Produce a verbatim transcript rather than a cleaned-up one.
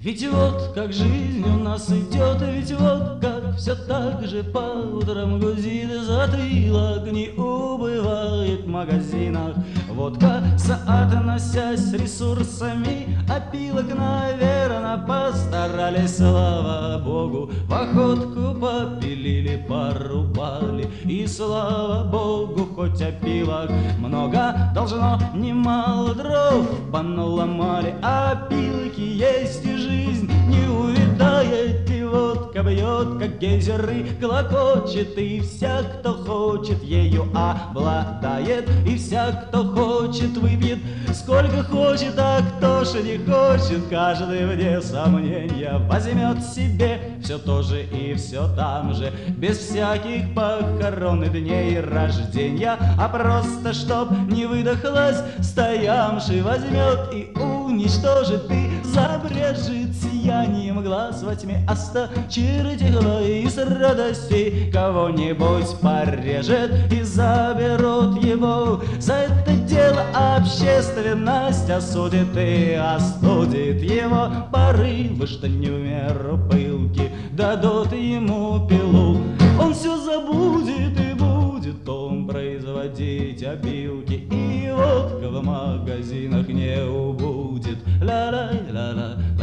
Ведь вот как жизнь у нас идет, ведь вот как все так же по утрам гудит затылок, не убывает в магазинах водка, соотносясь с ресурсами опилок, наверно, постарались, слава богу, в охотку попилили, порубали, и слава богу, хоть опилок много, должно немало дров поналомали, опилки есть и жизнь не увядает, и водка бьет, как гейзеры, клокочет, и всяк, кто хочет, ею обладает, и всяк, кто хочет, выпьет сколько хочет, а кто ж не хочет, каждый, вне сомнения, возьмет себе все то же и все там же, без всяких похорон и дней рождения, а просто чтоб не выдохлась стоямши, возьмет и уничтожит, и забрежет сиянием глаз во тьме, осточертила и с радостей кого-нибудь порежет и заберут его. За это дело общественность осудит и остудит его порывы, что не в меру пылки, дадут ему пилу. Он все забудет и будет он производить опилки, и водка в магазинах не убудет. Ла-ла-ла-ла.